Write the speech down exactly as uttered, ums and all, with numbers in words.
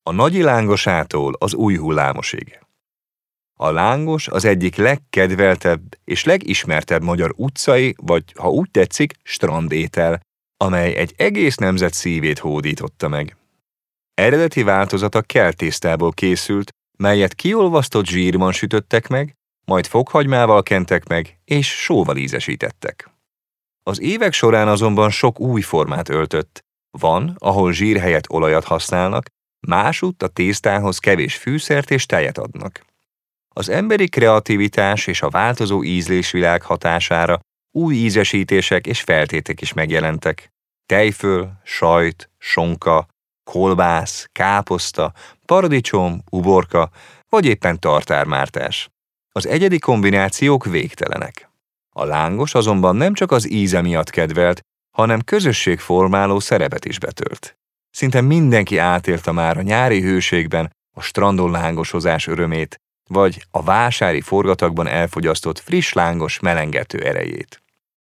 A Nagyi Lángosától az Új Hullámosig. A lángos az egyik legkedveltebb és legismertebb magyar utcai, vagy ha úgy tetszik, strandétel, amely egy egész nemzet szívét hódította meg. Eredeti változata keltésztából készült, melyet kiolvasztott zsírban sütöttek meg, majd fokhagymával kentek meg, és sóval ízesítettek. Az évek során azonban sok új formát öltött. Van, ahol zsír helyett olajat használnak, másutt a tésztához kevés fűszert és tejet adnak. Az emberi kreativitás és a változó ízlésvilág hatására új ízesítések és feltétek is megjelentek. Tejföl, sajt, sonka, kolbász, káposzta, paradicsom, uborka, vagy éppen tartármártás. Az egyedi kombinációk végtelenek. A lángos azonban nem csak az íze miatt kedvelt, hanem közösségformáló szerepet is betölt. Szinte mindenki átélte már a nyári hőségben a strandon lángosozás örömét, vagy a vásári forgatagban elfogyasztott friss lángos melengető erejét.